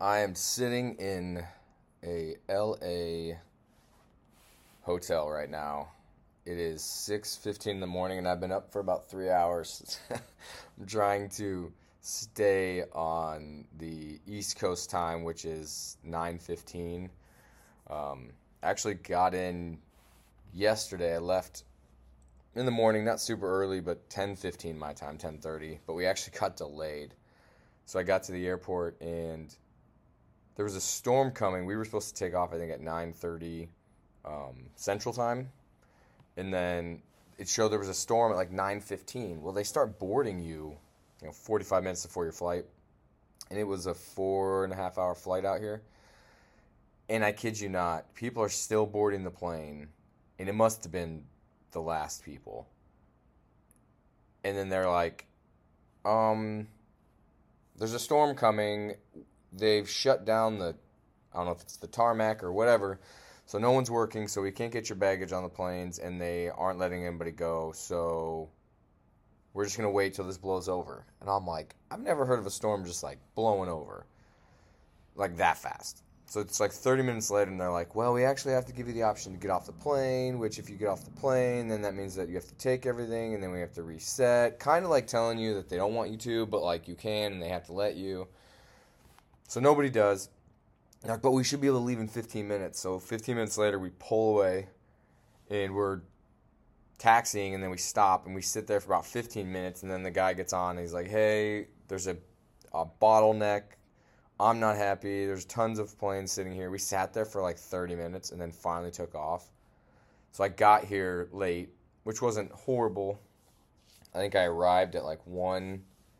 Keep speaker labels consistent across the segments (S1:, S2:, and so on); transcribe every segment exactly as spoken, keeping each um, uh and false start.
S1: I am sitting in a L A hotel right now. It is six fifteen in the morning, and I've been up for about three hours. I'm trying to stay on the East Coast time, which is nine fifteen. Um, actually got in yesterday. I left in the morning, not super early, but ten fifteen my time, ten thirty. But we actually got delayed. So I got to the airport, and there was a storm coming. We were supposed to take off, I think, at nine thirty um, Central Time. And then it showed there was a storm at like nine fifteen. Well, they start boarding you, you know, forty-five minutes before your flight. And it was a four and a half hour flight out here. And I kid you not, people are still boarding the plane. And it must have been the last people. And then they're like, um, there's a storm coming. They've shut down the, I don't know if it's the tarmac or whatever. So no one's working, so we can't get your baggage on the planes, and they aren't letting anybody go. So we're just going to wait till this blows over. And I'm like, I've never heard of a storm just like blowing over like that fast. So it's like thirty minutes later, and they're like, well, we actually have to give you the option to get off the plane, which if you get off the plane, then that means that you have to take everything, and then we have to reset. Kind of like telling you that they don't want you to, but like you can, and they have to let you. So nobody does. Like, but we should be able to leave in fifteen minutes. So fifteen minutes later, we pull away, and we're taxiing, and then we stop, and we sit there for about fifteen minutes, and then the guy gets on, and he's like, hey, there's a, a bottleneck. I'm not happy. There's tons of planes sitting here. We sat there for like thirty minutes and then finally took off. So I got here late, which wasn't horrible. I think I arrived at like one,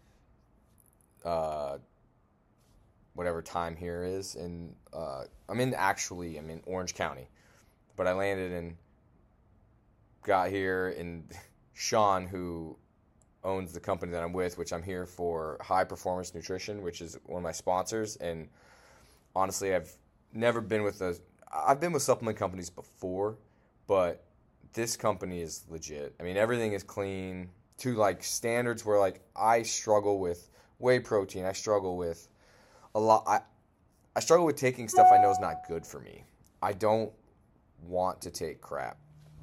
S1: uh, whatever time here is. In, uh, I'm in actually, I'm in Orange County. But I landed and got here, and Sean, who owns the company that I'm with, which I'm here for High Performance Nutrition, which is one of my sponsors. And honestly, I've never been with a, I've been with supplement companies before, but this company is legit. I mean, everything is clean to like standards where like I struggle with whey protein. I struggle with a lot. I, I struggle with taking stuff I know is not good for me. I don't want to take crap.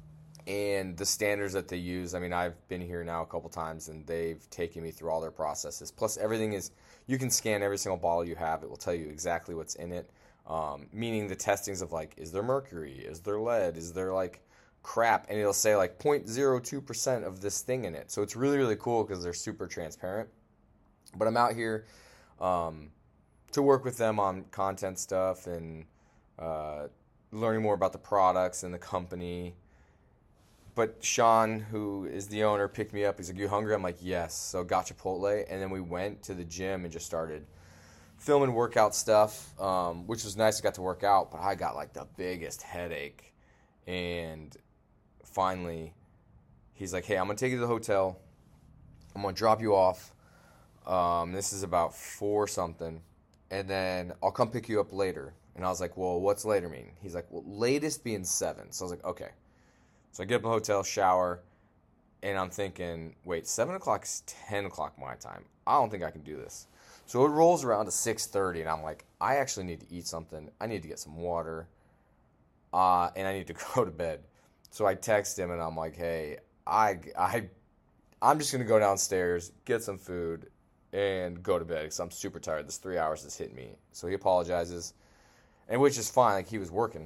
S1: And the standards that they use, I mean, I've been here now a couple times, and they've taken me through all their processes. Plus, everything is, you can scan every single bottle you have. It will tell you exactly what's in it, um, meaning the testings of, like, is there mercury? Is there lead? Is there, like, crap? And it'll say, like, zero point zero two percent of this thing in it. So it's really, really cool because they're super transparent. But I'm out here um, to work with them on content stuff and uh, learning more about the products and the company. But Sean, who is the owner, picked me up. He's like, you hungry? I'm like, yes. So got Chipotle, and then we went to the gym and just started filming workout stuff, um, which was nice. I got to work out, but I got like the biggest headache. And finally, he's like, hey, I'm going to take you to the hotel. I'm going to drop you off. Um, this is about four something. And then I'll come pick you up later. And I was like, well, what's later mean? He's like, well, latest being seven. So I was like, okay. So I get up in the hotel, shower, and I'm thinking, wait, seven o'clock is ten o'clock my time. I don't think I can do this. So it rolls around to six thirty, and I'm like, I actually need to eat something. I need to get some water, uh, and I need to go to bed. So I text him, and I'm like, hey, I, I, I'm just going to go downstairs, get some food, and go to bed because I'm super tired. This three hours has hit me. So he apologizes, and which is fine. Like, he was working.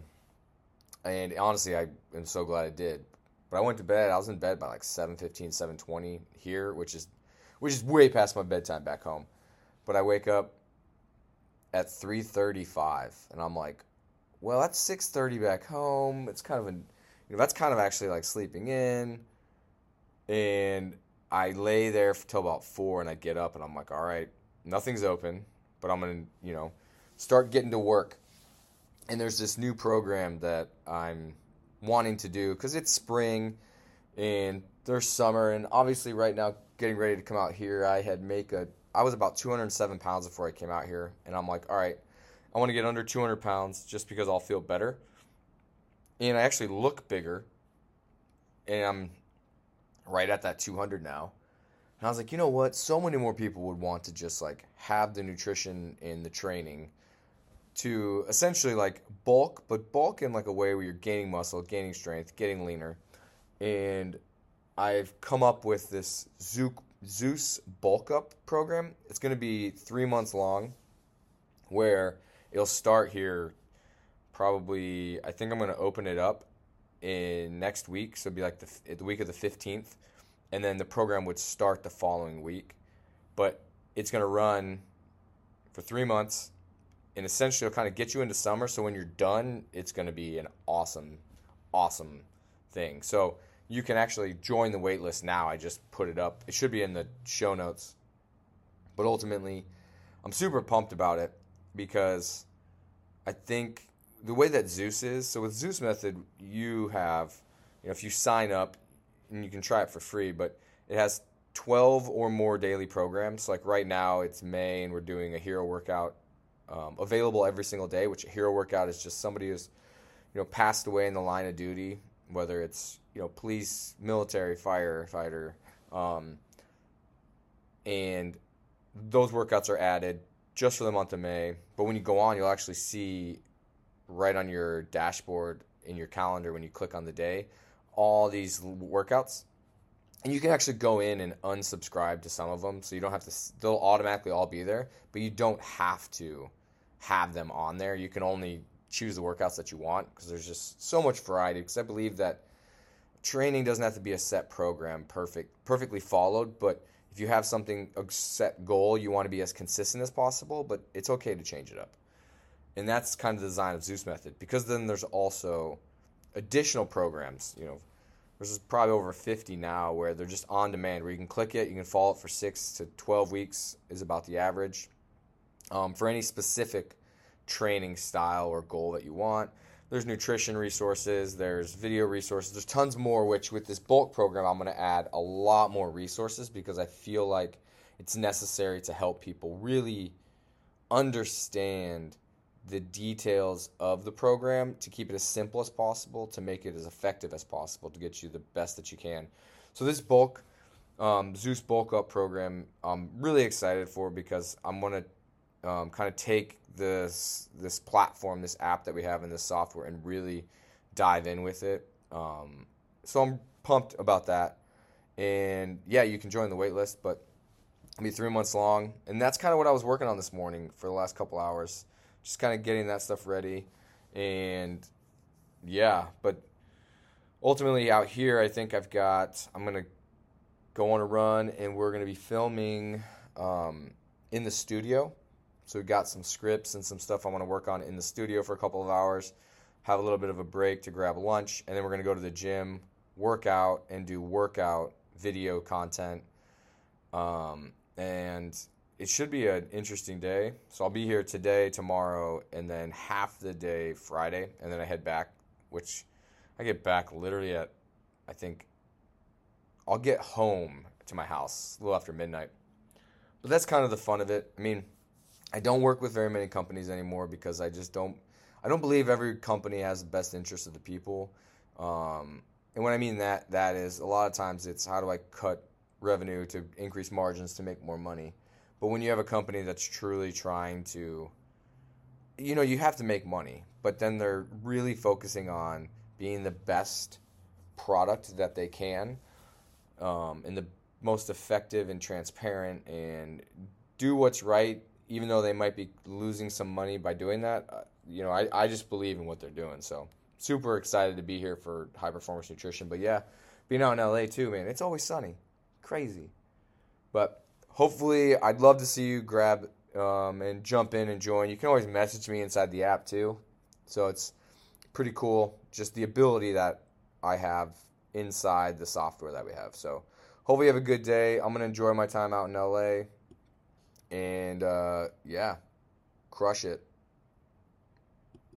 S1: And honestly, I am so glad I did. But I went to bed. I was in bed by like seven fifteen, seven twenty here, which is which is way past my bedtime back home. But I wake up at three thirty-five, and I'm like, well, that's six thirty back home. It's kind of an, you know, that's kind of actually like sleeping in. And I lay there till about four, and I get up, and I'm like, all right, nothing's open, but I'm going to, you know, start getting to work. And there's this new program that I'm wanting to do because it's spring and there's summer. And obviously right now, getting ready to come out here, I had make a, I was about two hundred seven pounds before I came out here. And I'm like, all right, I want to get under two hundred pounds just because I'll feel better. And I actually look bigger. And I'm right at that two hundred now. And I was like, you know what? So many more people would want to just like have the nutrition and the training to essentially like bulk, but bulk in like a way where you're gaining muscle, gaining strength, getting leaner. And I've come up with this Zeus Bulk Up program. It's going to be three months long, where it'll start here probably, I think I'm going to open it up in next week, so it'll be like the, the week of the fifteenth, and then the program would start the following week. But it's going to run for three months, and essentially it'll kind of get you into summer, so when you're done, it's going to be an awesome, awesome thing. So you can actually join the wait list now. I just put it up. It should be in the show notes. But ultimately, I'm super pumped about it because I think the way that Zeus is, so with Zeus Method, you have, you know, if you sign up, and you can try it for free, but it has twelve or more daily programs. So like right now, it's May, and we're doing a hero workout um, available every single day, which a hero workout is just somebody who's, you know, passed away in the line of duty, whether it's, you know, police, military, firefighter, um, and those workouts are added just for the month of May. But when you go on, you'll actually see right on your dashboard in your calendar when you click on the day all these workouts. And you can actually go in and unsubscribe to some of them, so you don't have to, they'll automatically all be there, but you don't have to have them on there. You can only choose the workouts that you want because there's just so much variety, because I believe that training doesn't have to be a set program, perfect, perfectly followed, but if you have something, a set goal, you want to be as consistent as possible, but it's okay to change it up. And that's kind of the design of Zeus Method, because then there's also additional programs, you know, there's probably over fifty now where they're just on demand, where you can click it, you can follow it for six to twelve weeks is about the average, um, for any specific training style or goal that you want. There's nutrition resources, there's video resources, there's tons more, which with this bulk program, I'm going to add a lot more resources because I feel like it's necessary to help people really understand the details of the program, to keep it as simple as possible, to make it as effective as possible, to get you the best that you can. So this bulk, um, Zeus Bulk Up program, I'm really excited for, because I'm going to um, kind of take this this platform, this app that we have in this software, and really dive in with it. Um, so I'm pumped about that. And yeah, you can join the wait list, but it'll be three months long. And that's kind of what I was working on this morning for the last couple hours. Just kind of getting that stuff ready. And yeah, but ultimately out here, I think I've got, I'm going to go on a run, and we're going to be filming um, in the studio. So we've got some scripts and some stuff I want to work on in the studio for a couple of hours, have a little bit of a break to grab lunch, and then we're going to go to the gym, work out, and do workout video content. Um, and it should be an interesting day. So I'll be here today, tomorrow, and then half the day Friday, and then I head back, which I get back literally at, I think, I'll get home to my house a little after midnight. But that's kind of the fun of it. I mean, I don't work with very many companies anymore because I just don't, I don't believe every company has the best interest of the people. Um, and when I mean that, that is a lot of times it's how do I cut revenue to increase margins to make more money. But when you have a company that's truly trying to, you know, you have to make money, but then they're really focusing on being the best product that they can, um, and the most effective and transparent, and do what's right, even though they might be losing some money by doing that. Uh, you know, I, I just believe in what they're doing. So super excited to be here for High Performance Nutrition. But yeah, being out in L A too, man, it's always sunny. Crazy. But hopefully, I'd love to see you grab um, and jump in and join. You can always message me inside the app too. So it's pretty cool, just the ability that I have inside the software that we have. So hopefully you have a good day. I'm going to enjoy my time out in L A. And uh, yeah, crush it.